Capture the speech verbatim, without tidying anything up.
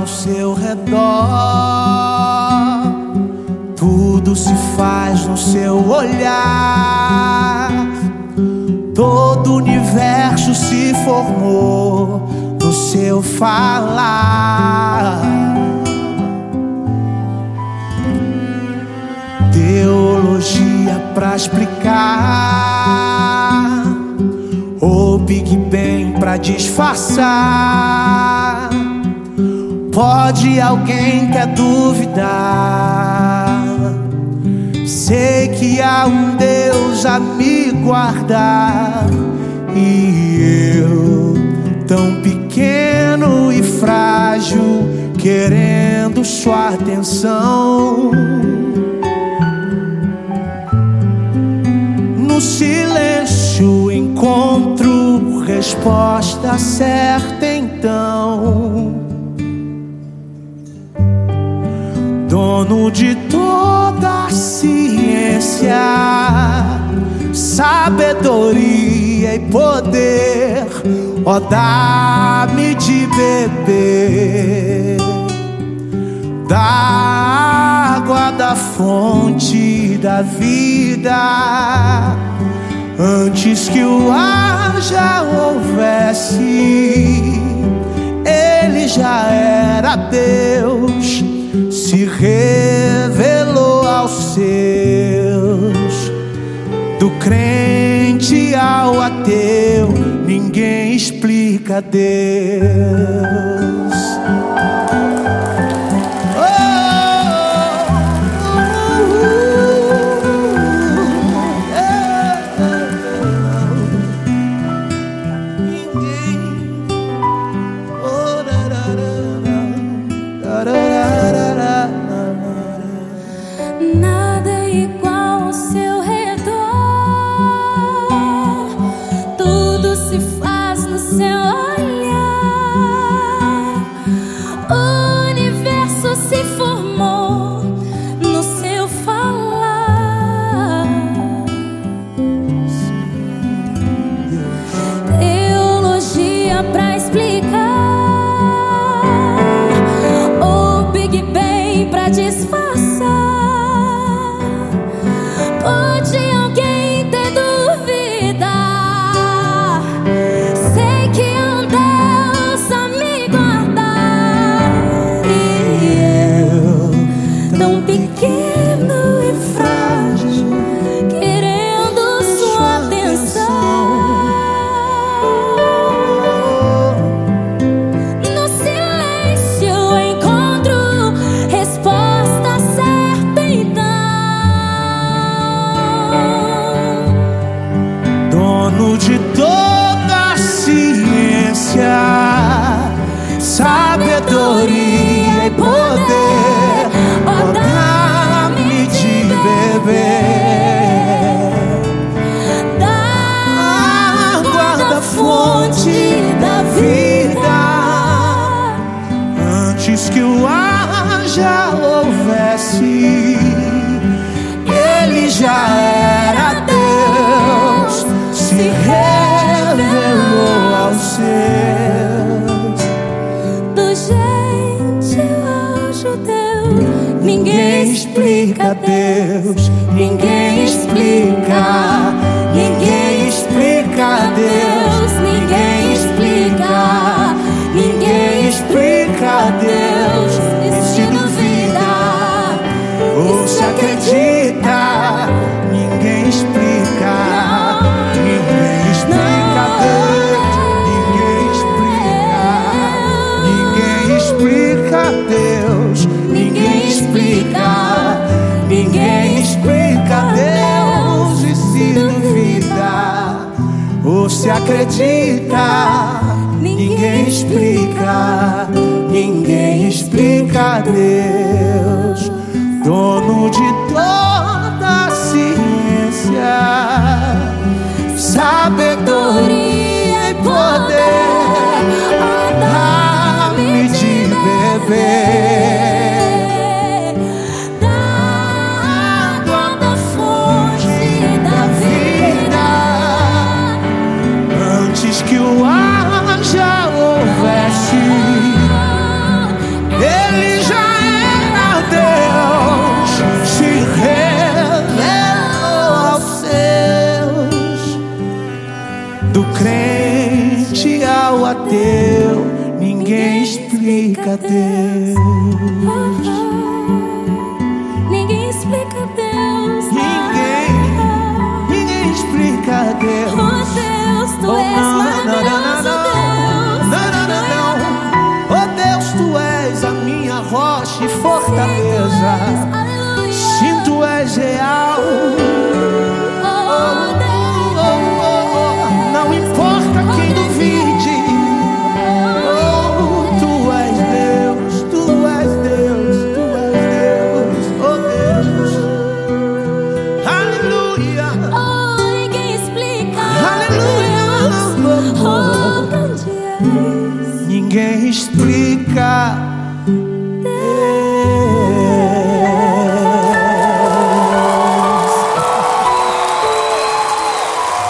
ao seu redor, tudo se faz no seu olhar. Todo o universo se formou no seu falar. Teologia pra explicar, ou Big Bang pra disfarçar. Pode alguém quer duvidar? Sei que há um Deus a me guardar, e eu, tão pequeno e frágil, querendo sua atenção. No silêncio encontro resposta certa então. Dono de toda a ciência, sabedoria e poder, ó, dá-me de beber da água da fonte da vida. Antes que o ar já houvesse, ele já era Deus, se revelou aos seus. Do crente ao ateu, ninguém explica Deus. Nada é igual ao seu redor, tudo se faz no seu olhar. O universo se formou no seu falar. Teologia pra explicar, ou Big Bang pra disfarçar. Pode alguém ter dúvida? Sei que é um Deus a me guardar, e eu, tão pequeno e frágil, querendo sua atenção. No silêncio encontro resposta certa então. Dono de toda a ciência, sabedoria e poder, ó, dá-me de beber da água da fonte da vida. Antes que o ar já houvesse, ele já era Deus, se revelou aos seus. Do gentil ao judeu, ninguém explica Deus, ninguém explica, ninguém explica Deus, ninguém explica, ninguém explica Deus. E se duvida ou se acredita, ninguém explica, ninguém explica Deus, ninguém explica, ninguém explica Deus, ninguém explica, ninguém explica Deus. E se duvida ou se acredita, ninguém explica, ninguém explica Deus. Dono de toda a ciência, sabedoria e poder, dá-me de beber da água da fonte da vida. Antes que o ar já houvesse, crente ao ateu, ninguém explica Deus. Ninguém explica Deus. Ninguém, ninguém explica Deus. Oh Deus, tu Oh, és não, maravilhoso, não, não, Deus. não, não, não, não. Oh Deus, tu és a minha rocha e fortaleza. Aleluia. Sim, tu és real. Oh Deus. Oh, oh, oh. Não importa quem duvide. Oh, tu és Deus, tu és Deus, tu és Deus. Oh Deus. Aleluia. Oh, ninguém explica. Aleluia. Oh, grande és. Ninguém explica